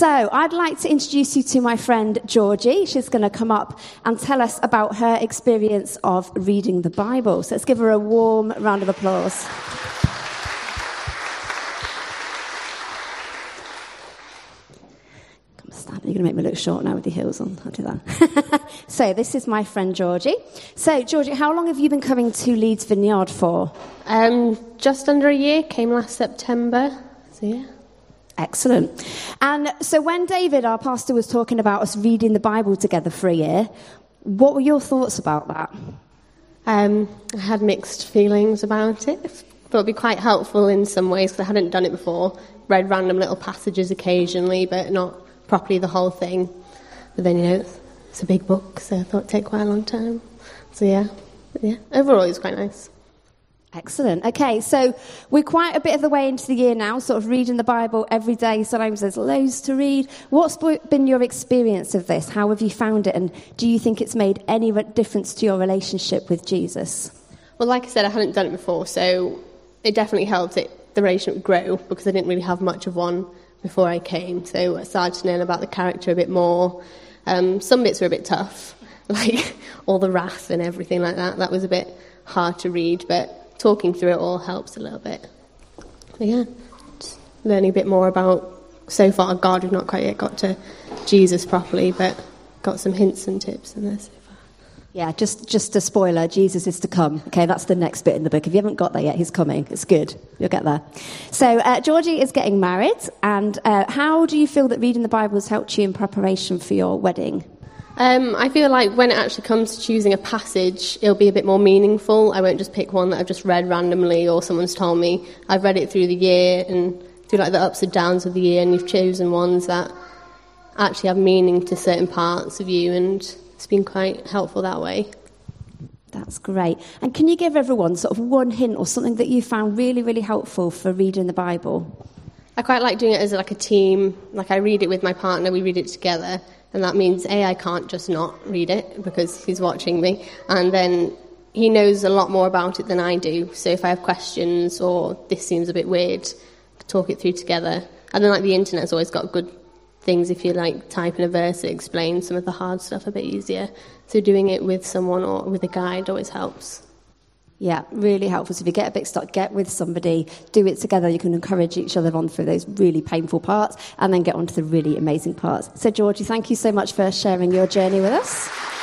So I'd like to introduce you to my friend Georgie. She's going to come up and tell us about her experience of reading the Bible. So let's give her a warm round of applause. You're going to make me look short now with your heels on. I'll do that. So this is my friend Georgie. So Georgie, how long have you been coming to Leeds Vineyard for? Just under a year. Came last September. So yeah. Excellent. And so when David, our pastor, was talking about us reading the Bible together for a year, what were your thoughts about that? I had mixed feelings about it. Thought it'd be quite helpful in some ways because I hadn't done it before. Read random little passages occasionally, but not properly the whole thing. But then, it's a big book, so I thought it'd take quite a long time. So yeah, overall it was quite nice. Excellent. Okay, so we're quite a bit of the way into the year now, sort of reading the Bible every day. Sometimes there's loads to read. What's been your experience of this? How have you found it? And do you think it's made any difference to your relationship with Jesus? Well, like I said, I hadn't done it before, so it definitely helped the relationship grow because I didn't really have much of one before I came. So I started to learn about the character a bit more. Some bits were a bit tough, like all the wrath and everything like that. That was a bit hard to read, but talking through it all helps a little bit. So yeah, just learning a bit more about, so far, God, we've not quite yet got to Jesus properly, but got some hints and tips in there so far. Yeah, just a spoiler, Jesus is to come. Okay, that's the next bit in the book. If you haven't got there yet, he's coming. It's good. You'll get there. So Georgie is getting married, and how do you feel that reading the Bible has helped you in preparation for your wedding? I feel like when it actually comes to choosing a passage, it'll be a bit more meaningful. I won't just pick one that I've just read randomly or someone's told me. I've read it through the year and through like the ups and downs of the year, and you've chosen ones that actually have meaning to certain parts of you, and it's been quite helpful that way. That's great. And can you give everyone sort of one hint or something that you found really, really helpful for reading the Bible? I quite like doing it as like a team. Like I read it with my partner, we read it together. And that means, I can't just not read it because he's watching me. And then he knows a lot more about it than I do. So if I have questions or this seems a bit weird, talk it through together. And then like the internet's always got good things if you like type in a verse that explains some of the hard stuff a bit easier. So doing it with someone or with a guide always helps. Yeah, really helpful. So if you get a bit stuck, get with somebody, do it together. You can encourage each other on through those really painful parts and then get on to the really amazing parts. So Georgie, thank you so much for sharing your journey with us.